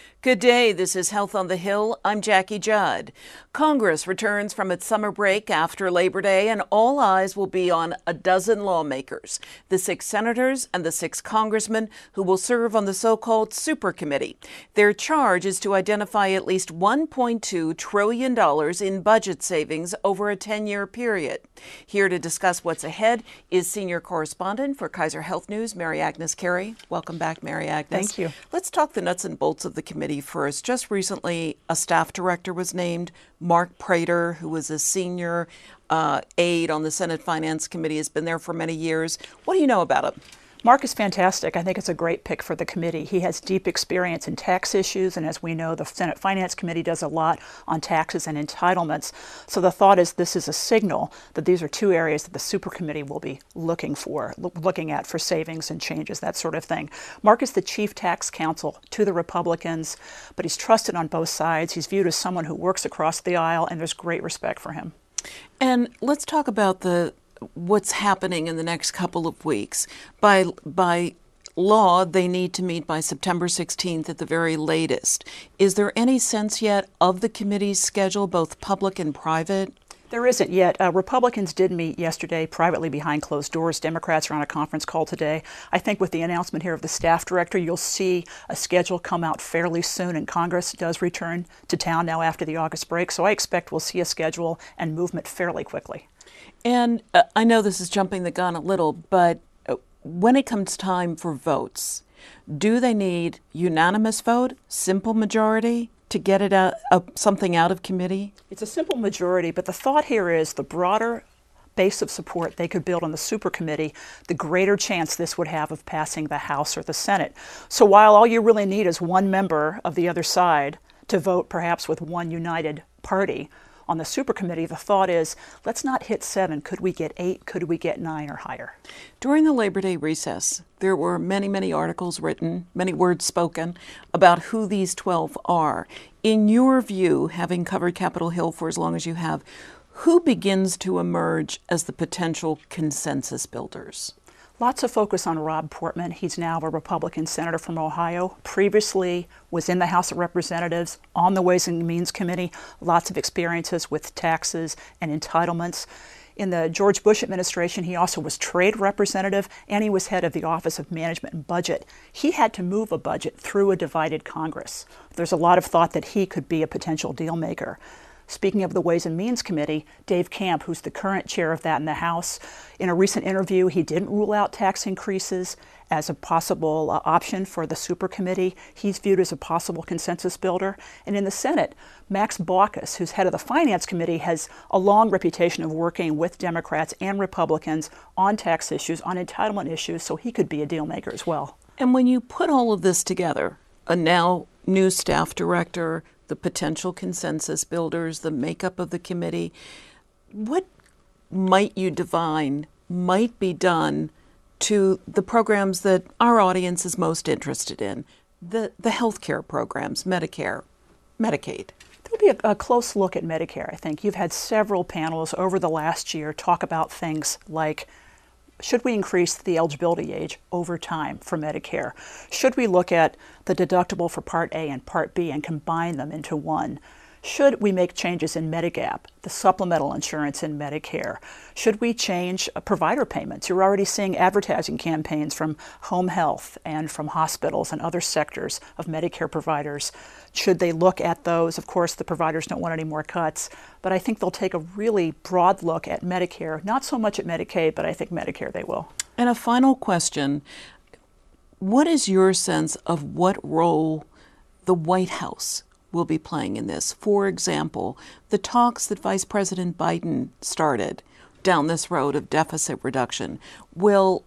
Good day. This is Health on the Hill. I'm Jackie Judd. Congress returns from its summer break after Labor Day, and all eyes will be on a dozen lawmakers, the 6 senators and the 6 congressmen who will serve on the so-called Super Committee. Their charge is to identify at least $1.2 trillion in budget savings over a 10-year period. Here to discuss what's ahead is senior correspondent for Kaiser Health News, Mary Agnes Carey. Welcome back, Mary Agnes. Thank you. Let's talk the nuts and bolts of the committee first. Just recently, a staff director was named, Mark Prater, who was a senior aide on the Senate Finance Committee, has been there for many years. What do you know about him? Mark is fantastic. I think it's a great pick for the committee. He has deep experience in tax issues, and as we know, the Senate Finance Committee does a lot on taxes and entitlements. So the thought is this is a signal that these are 2 areas that the Super Committee will be looking at for savings and changes, that sort of thing. Mark is the chief tax counsel to the Republicans, but he's trusted on both sides. He's viewed as someone who works across the aisle, and there's great respect for him. And let's talk about what's happening in the next couple of weeks. By law, they need to meet by September 16th at the very latest. Is there any sense yet of the committee's schedule, both public and private? There isn't yet. Republicans did meet yesterday privately behind closed doors. Democrats are on a conference call today. I think with the announcement here of the staff director, you'll see a schedule come out fairly soon, and Congress does return to town now after the August break. So I expect we'll see a schedule and movement fairly quickly. And I know this is jumping the gun a little, but when it comes time for votes, do they need unanimous vote, simple majority, to get it something out of committee? It's a simple majority, but the thought here is the broader base of support they could build on the Super Committee, the greater chance this would have of passing the House or the Senate. So while all you really need is one member of the other side to vote perhaps with one united party, on the Super Committee, the thought is, let's not hit 7. Could we get 8? Could we get 9 or higher? During the Labor Day recess, there were many, many articles written, many words spoken about who these 12 are. In your view, having covered Capitol Hill for as long as you have, who begins to emerge as the potential consensus builders? Lots of focus on Rob Portman. He's now a Republican senator from Ohio. Previously was in the House of Representatives on the Ways and Means Committee. Lots of experiences with taxes and entitlements. In the George Bush administration, he also was trade representative, and he was head of the Office of Management and Budget. He had to move a budget through a divided Congress. There's a lot of thought that he could be a potential deal maker. Speaking of the Ways and Means Committee, Dave Camp, who's the current chair of that in the House, in a recent interview, he didn't rule out tax increases as a possible option for the Super Committee. He's viewed as a possible consensus builder. And in the Senate, Max Baucus, who's head of the Finance Committee, has a long reputation of working with Democrats and Republicans on tax issues, on entitlement issues, so he could be a deal maker as well. And when you put all of this together, a now new staff director, the potential consensus builders, the makeup of the committee, what might you divine might be done to the programs that our audience is most interested in, the healthcare programs, Medicare, Medicaid? There'll be a close look at Medicare, I think. You've had several panels over the last year talk about things like, should we increase the eligibility age over time for Medicare? Should we look at the deductible for Part A and Part B and combine them into one? Should we make changes in Medigap, the supplemental insurance in Medicare? Should we change provider payments? You're already seeing advertising campaigns from home health and from hospitals and other sectors of Medicare providers. Should they look at those? Of course, the providers don't want any more cuts, but I think they'll take a really broad look at Medicare, not so much at Medicaid, but I think Medicare they will. And a final question. What is your sense of what role the White House will be playing in this? For example, the talks that Vice President Biden started down this road of deficit reduction, will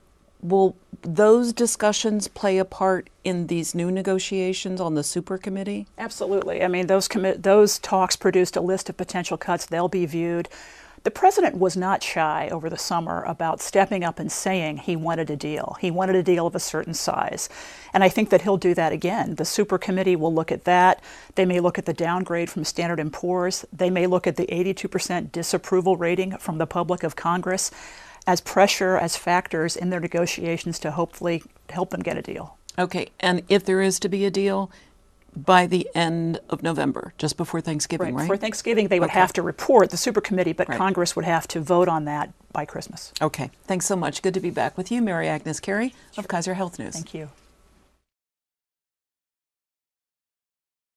those discussions play a part in these new negotiations on the Super Committee? Absolutely. I mean, those talks produced a list of potential cuts. They'll be viewed. The president was not shy over the summer about stepping up and saying he wanted a deal. He wanted a deal of a certain size. And I think that he'll do that again. The Super Committee will look at that. They may look at the downgrade from Standard & Poor's. They may look at the 82% disapproval rating from the public of Congress as pressure, as factors in their negotiations to hopefully help them get a deal. Okay, and if there is to be a deal, by the end of November, just before Thanksgiving, right? Before Thanksgiving, they would have to report, the super committee, but Congress would have to vote on that by Christmas. Okay. Thanks so much. Good to be back with you, Mary Agnes Carey of Kaiser Health News. Thank you.